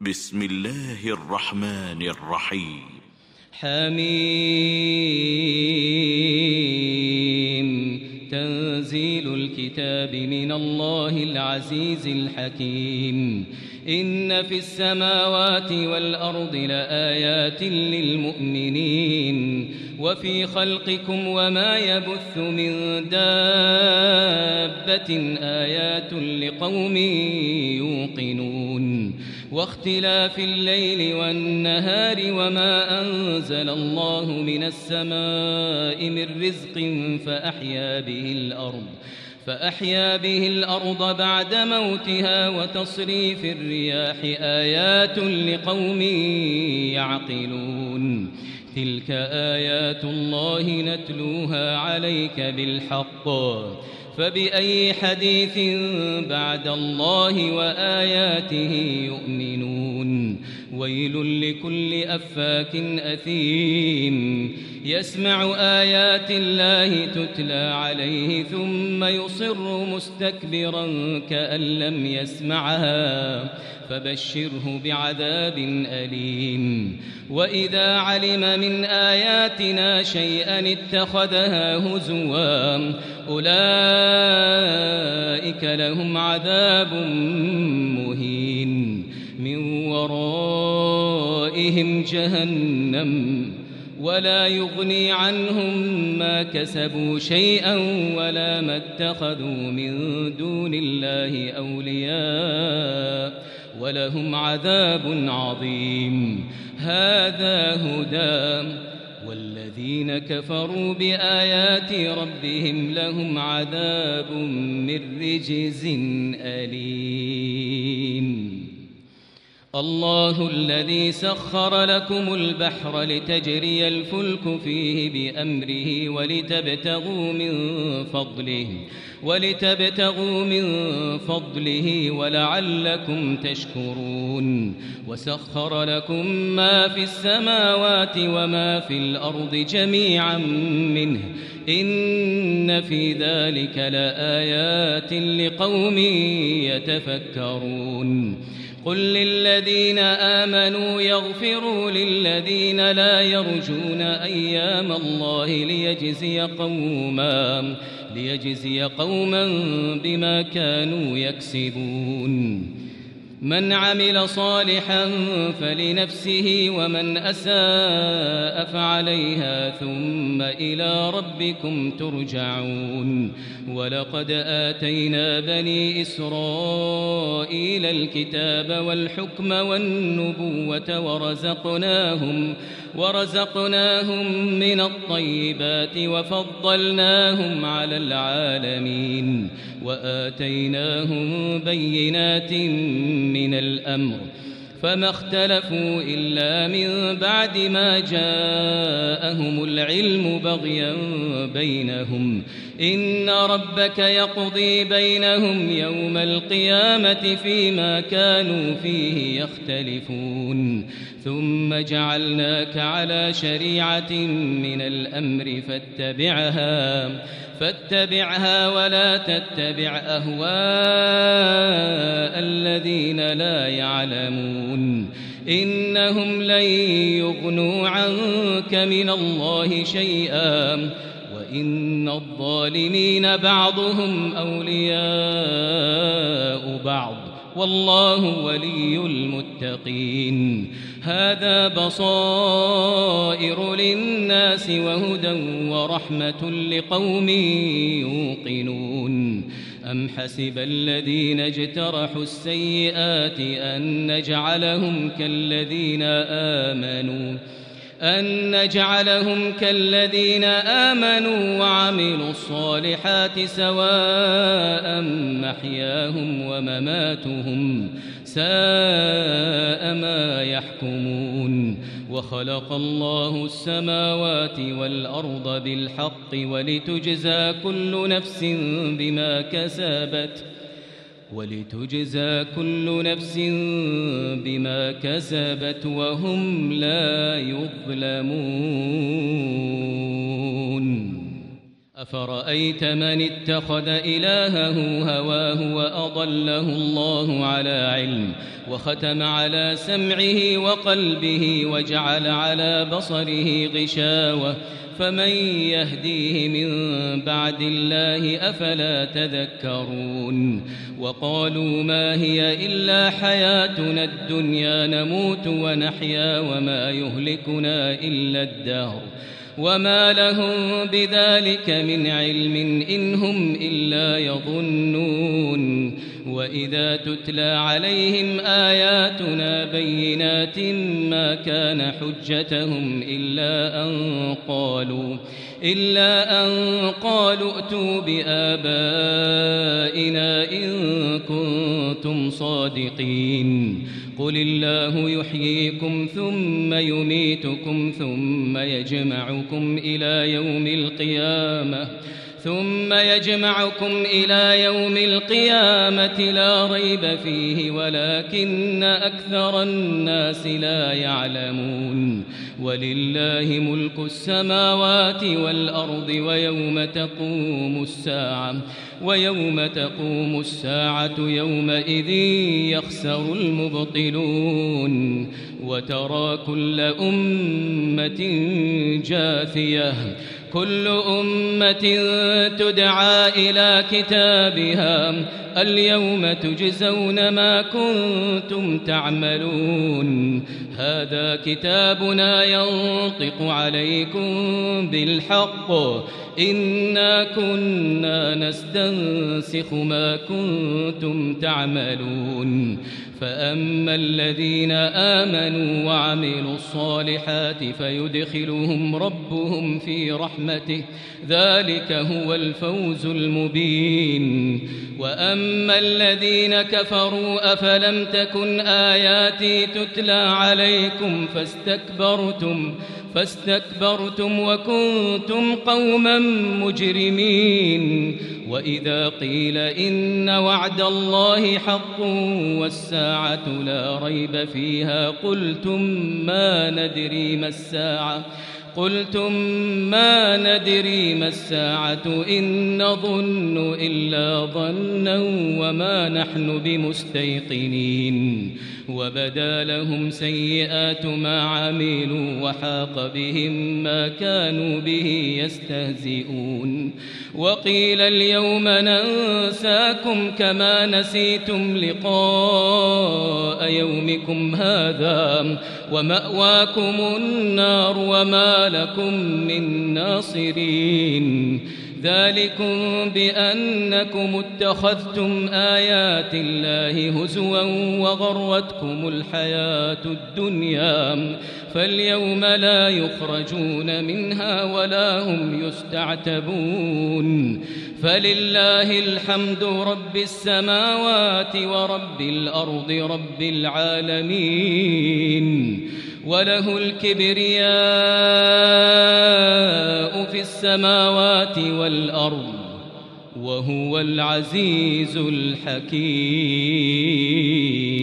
بسم الله الرحمن الرحيم. حميم. تنزيل الكتاب من الله العزيز الحكيم. إن في السماوات والأرض لآيات للمؤمنين وفي خلقكم وما يبث من دابة آيات لقوم يوقنون. واختلاف الليل والنهار وما أنزل الله من السماء من رزق فأحيا به الأرض بعد موتها وتصريف الرياح آيات لقوم يعقلون. تلك آيات الله نتلوها عليك بالحق فبأي حديث بعد الله وآياته يؤمنون. ويل لكل أفاك أثيم يسمع آيات الله تتلى عليه ثم يصر مستكبرا كأن لم يسمعها فبشره بعذاب أليم. وإذا علم من آياتنا شيئا اتخذها هزوا أولئك لهم عذاب مهين من ورائهم جهنم ولا يغني عنهم ما كسبوا شيئا ولا ما اتخذوا من دون الله أولياء ولهم عذاب عظيم. هذا هدى والذين كفروا بآيات ربهم لهم عذاب من رجز أليم. الله الذي سخر لكم البحر لتجري الفلك فيه بأمره ولتبتغوا من فضله ولعلكم تشكرون. وسخر لكم ما في السماوات وما في الأرض جميعا منه إن في ذلك لآيات لقوم يتفكرون. قل للذين آمنوا يغفروا للذين لا يرجون أيام الله ليجزي قوما بما كانوا يكسبون. من عمل صالحا فلنفسه ومن أساء فعليها ثم إلى ربكم ترجعون. ولقد آتينا بني إسرائيل الكتاب والحكم والنبوة ورزقناهم من الطيبات وفضلناهم على العالمين وآتيناهم بينات من الأمر فما اختلفوا إلا من بعد ما جاءهم العلم بغيا بينهم. إن ربك يقضي بينهم يوم القيامة فيما كانوا فيه يختلفون. ثم جعلناك على شريعة من الأمر فاتبعها ولا تتبع أهواء الذين لا يعلمون. إنهم لن يغنوا عنك من الله شيئا وإن الظالمين بعضهم أولياء بعض والله ولي المتقين. هذا بصائر للناس وهدى ورحمة لقوم يوقنون. أم حسب الذين اجترحوا السيئات أن نجعلهم كالذين آمنوا وعملوا الصالحات سواء محياهم ومماتهم ساء ما يحكمون. وخلق الله السماوات والأرض بالحق ولتجزى كل نفس بما كسبت وهم لا يظلمون. أفرأيت من اتخذ إلهه هواه وأضله الله على علم وختم على سمعه وقلبه وجعل على بصره غشاوة فمن يهديه من بعد الله أفلا تذكرون وقالوا ما هي إلا حياتنا الدنيا نموت ونحيا وما يهلكنا إلا الدهر وما لهم بذلك من علم إن هم إلا يظنون وإذا تتلى عليهم آياتنا بينات ما كان حجتهم إلا أن قالوا ائتوا بآبائنا إن كنتم صادقين قل الله يحييكم ثم يميتكم ثم يجمعكم إلى يوم القيامة لا ريب فيه ولكن أكثر الناس لا يعلمون ولله ملك السماوات والأرض ويوم تقوم الساعة يومئذ يخسر المبطلون وترى كل أمة جاثية كل أمة تدعى إلى كتابها اليوم تجزون ما كنتم تعملون هذا كتابنا ينطق عليكم بالحق إنا كنا نستنسخ ما كنتم تعملون فأما الذين آمنوا وعملوا الصالحات فيدخلهم ربهم في رحمته ذلك هو الفوز المبين وأما الذين كفروا أفلم تكن آياتي تتلى عليكم فاستكبرتم وكنتم قوما مجرمين وإذا قيل إن وعد الله حق والساعة لا ريب فيها قلتم ما ندري ما الساعة إن نظن إلا ظنا وما نحن بمستيقنين وبدا لهم سيئات ما عملوا وحاق بهم ما كانوا به يستهزئون وقيل اليوم ننساكم كما نسيتم لقاء يومكم هذا ومأواكم النار وما لكم من ناصرين ذلكم بأنكم اتخذتم آيات الله هزوا وغرتكم الحياة الدنيا فاليوم لا يخرجون منها ولا هم يستعتبون فلله الحمد رب السماوات ورب الأرض رب العالمين وله الكبرياء في السماوات والأرض وهو العزيز الحكيم